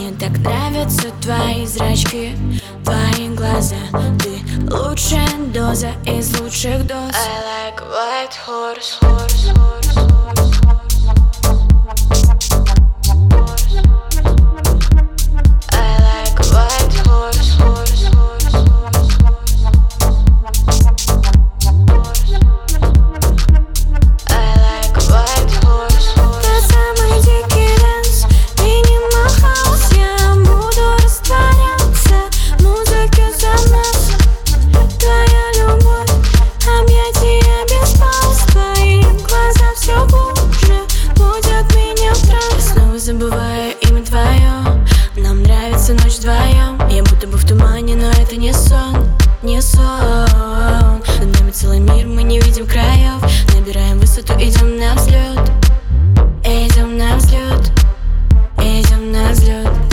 Мне так нравятся твои зрачки, твои глаза. Ты лучшая доза из лучших доз. I like white horse, horse, horse, horse. I like white horse, horse, horse, horse. I like white horse, horse. Тот самый дикий дэнс, Minimum House. Я буду растворяться в музыке за нас. Твоя любовь, объятия без пауз. Твои глаза все глубже вводят меня в транс. Снова забываю имя твое. Нам нравится ночь вдвоем.